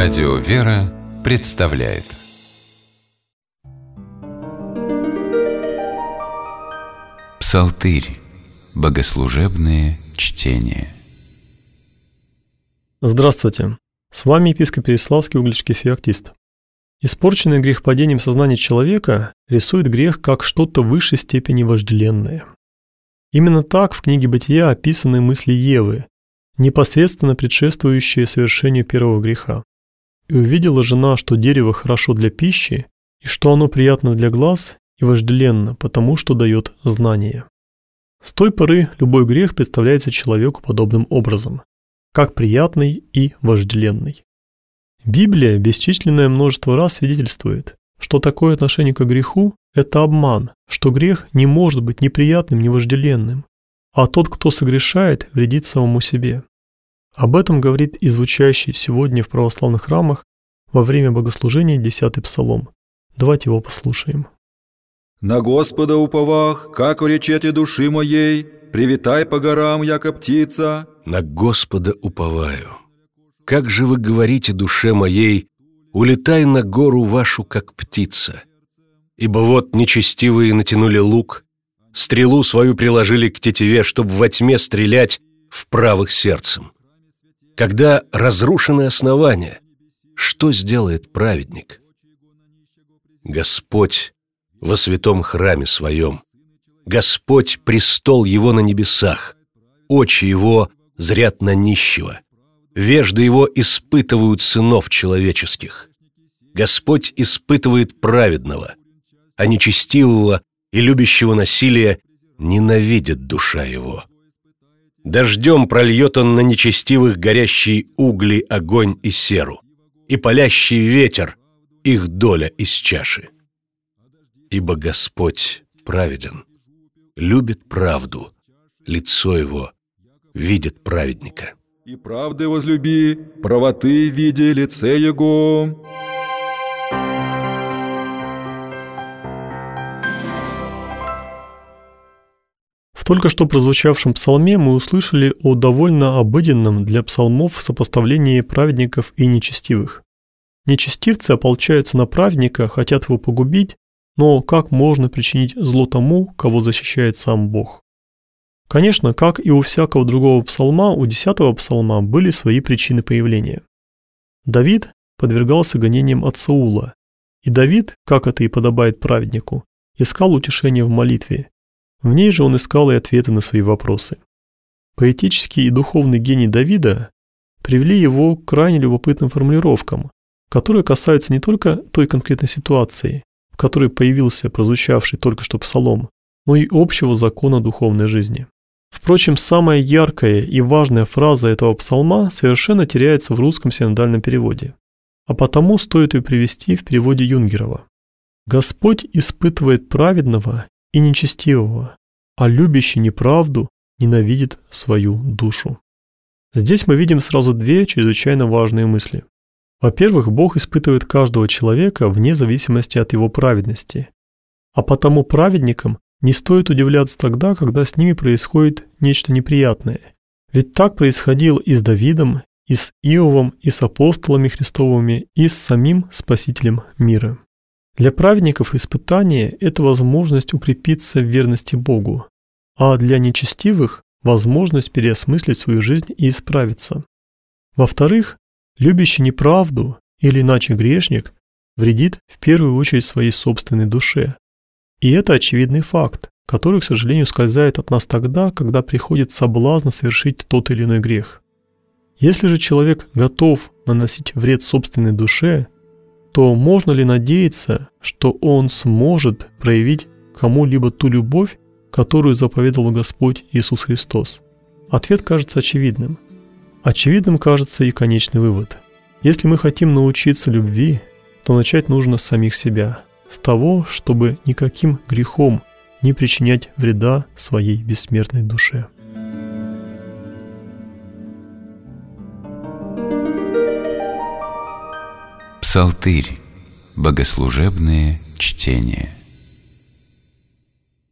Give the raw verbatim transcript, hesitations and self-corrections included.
Радио «Вера» представляет Псалтырь. Богослужебные чтения. Здравствуйте! С вами епископ Переяславский угличский феоктист. Испорченное грехопадением сознание человека рисует грех как что-то в высшей степени вожделенное. Именно так в книге «Бытия» описаны мысли Евы, непосредственно предшествующие совершению первого греха. «И увидела жена, что дерево хорошо для пищи, и что оно приятно для глаз и вожделенно, потому что дает знание». С той поры любой грех представляется человеку подобным образом, как приятный и вожделенный. Библия бесчисленное множество раз свидетельствует, что такое отношение к греху – это обман, что грех не может быть ни приятным, ни вожделенным, а тот, кто согрешает, вредит самому себе. Об этом говорит и звучащий сегодня в православных храмах во время богослужения десятый псалом. Давайте его послушаем. «На Господа уповах, как речете души моей, привитай по горам, яко птица». «На Господа уповаю. Как же вы говорите душе моей, улетай на гору вашу, как птица. Ибо вот нечестивые натянули лук, стрелу свою приложили к тетиве, чтобы во тьме стрелять в правых сердцем. Когда разрушены основания, что сделает праведник? Господь во святом храме своем, Господь престол его на небесах, очи его зрят на нищего, вежды его испытывают сынов человеческих. Господь испытывает праведного, а нечестивого и любящего насилия ненавидит душа его. Дождем прольет он на нечестивых горящие угли, огонь и серу, и палящий ветер — их доля из чаши. Ибо Господь праведен, любит правду, лицо его видит праведника. И правды возлюби, правоты види лице его». В только что прозвучавшем псалме мы услышали о довольно обыденном для псалмов сопоставлении праведников и нечестивых. Нечестивцы ополчаются на праведника, хотят его погубить, но как можно причинить зло тому, кого защищает сам Бог? Конечно, как и у всякого другого псалма, у десятого псалма были свои причины появления. Давид подвергался гонениям от Саула, и Давид, как это и подобает праведнику, искал утешения в молитве. В ней же он искал и ответы на свои вопросы. Поэтический и духовный гений Давида привели его к крайне любопытным формулировкам, которые касаются не только той конкретной ситуации, в которой появился прозвучавший только что псалом, но и общего закона духовной жизни. Впрочем, самая яркая и важная фраза этого псалма совершенно теряется в русском синодальном переводе, а потому стоит ее привести в переводе Юнгерова. «Господь испытывает праведного и нечестивого, а любящий неправду ненавидит свою душу». Здесь мы видим сразу две чрезвычайно важные мысли. Во-первых, Бог испытывает каждого человека вне зависимости от его праведности, а потому праведникам не стоит удивляться тогда, когда с ними происходит нечто неприятное. Ведь так происходило и с Давидом, и с Иовом, и с апостолами Христовыми, и с самим Спасителем мира. Для праведников испытание – это возможность укрепиться в верности Богу, а для нечестивых – возможность переосмыслить свою жизнь и исправиться. Во-вторых, любящий неправду, или иначе грешник, вредит в первую очередь своей собственной душе. И это очевидный факт, который, к сожалению, ускользает от нас тогда, когда приходит соблазн совершить тот или иной грех. Если же человек готов наносить вред собственной душе, то можно ли надеяться, что он сможет проявить кому-либо ту любовь, которую заповедовал Господь Иисус Христос? Ответ кажется очевидным. Очевидным кажется и конечный вывод. Если мы хотим научиться любви, то начать нужно с самих себя, с того, чтобы никаким грехом не причинять вреда своей бессмертной душе. Псалтырь. Богослужебные чтения.